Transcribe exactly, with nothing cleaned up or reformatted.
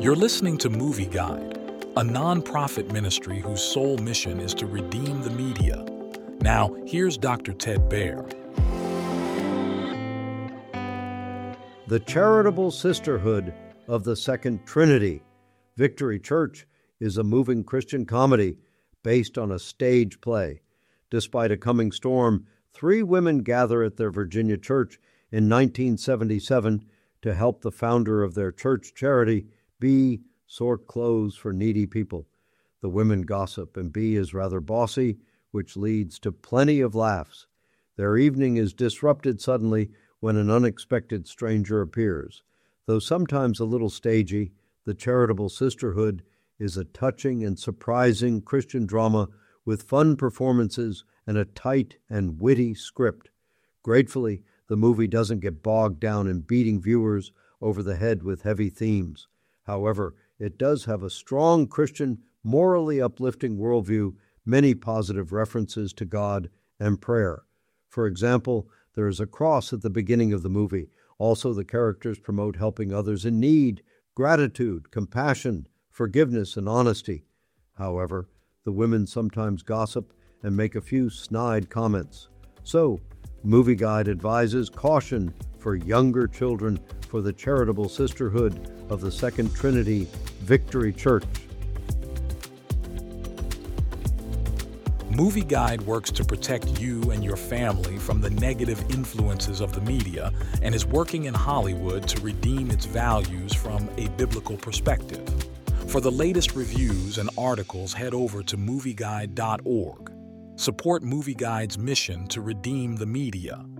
You're listening to Movie Guide, a nonprofit ministry whose sole mission is to redeem the media. Now, here's Doctor Ted Baehr. The Charitable Sisterhood of the Second Trinity, Victory Church, is a moving Christian comedy based on a stage play. Despite a coming storm, three women gather at their Virginia church in nineteen seventy-seven to help the founder of their church charity, B, sort clothes for needy people. The women gossip, and B is rather bossy, which leads to plenty of laughs. Their evening is disrupted suddenly when an unexpected stranger appears. Though sometimes a little stagey, The Charitable Sisterhood is a touching and surprising Christian drama with fun performances and a tight and witty script. Gratefully, the movie doesn't get bogged down in beating viewers over the head with heavy themes. However, it does have a strong Christian, morally uplifting worldview, many positive references to God and prayer. For example, there is a cross at the beginning of the movie. Also, the characters promote helping others in need, gratitude, compassion, forgiveness, and honesty. However, the women sometimes gossip and make a few snide comments. So, Movie Guide advises caution for younger children for the Charitable Sisterhood of the Second Trinity, Victory Church. Movie Guide works to protect you and your family from the negative influences of the media and is working in Hollywood to redeem its values from a biblical perspective. For the latest reviews and articles, head over to movie guide dot org. Support Movie Guide's mission to redeem the media.